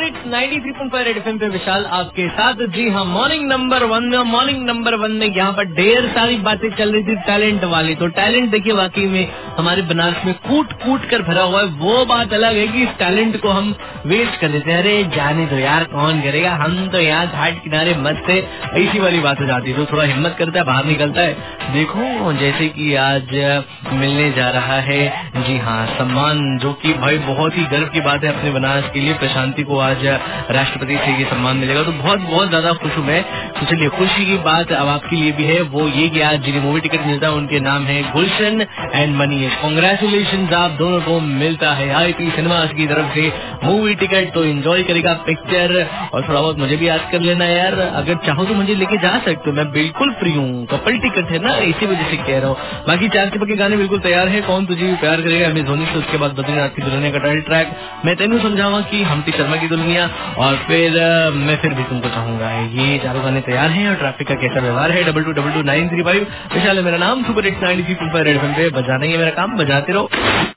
Hits 93.5 red FM पे विशाल आपके साथ। जी हाँ, मॉर्निंग नंबर वन में यहाँ पर ढेर सारी बातें चल रही थी टैलेंट वाली। तो टैलेंट देखिए वाकई में हमारे बनारस में कूट कूट कर भरा हुआ है। वो बात अलग है कि इस टैलेंट को हम वेस्ट कर देते हैं। अरे जाने दो यार, कौन करेगा, हम तो यहाँ घाट किनारे मस्त है, ऐसी वाली बात हो जाती है। तो थोड़ा हिम्मत करता है, बाहर निकलता है। देखो जैसे कि आज मिलने जा रहा है, जी हाँ, सम्मान, जो कि भाई बहुत ही गर्व की बात है अपने बनारस के लिए। प्रशांति को आज राष्ट्रपति से ये सम्मान मिलेगा, तो बहुत बहुत ज्यादा खुश हूँ मैं। तो चलिए, खुशी की बात अब आपके लिए भी है, वो ये कि आज जिन्हें मूवी टिकट मिलता है उनके नाम है गुलशन एंड मनीष। कांग्रेचुलेशन, आप दोनों को मिलता है आईपी सिनेमास की तरफ से मूवी टिकट। तो एंजॉय करेगा पिक्चर, और थोड़ा बहुत मुझे भी याद कर लेना यार। अगर चाहो तो मुझे लेके जा सकते हो, मैं बिल्कुल फ्री हूँ। कपल टिकट है ना, इसी वजह से कह रहा हूँ। बाकी चार के पक्के गाने बिल्कुल तैयार है। कौन तुझे प्यार करेगा हमें धोनी से, उसके बाद बद्रीनाथ की दुल्हनिया का टाइटल ट्रैक मैं तेनू समझावा की हम्टी शर्मा की दुल्हनिया, और फिर मैं फिर भी तुमको चाहूंगा। ये चारों गाने तैयार हैं। और ट्रैफिक का कैसा व्यवहार है, 22222935 विशाल है मेरा नाम। सुपर हिट्स 93.5 रेड एफएम पे बजाना ही है मेरा काम, बजाते रहो।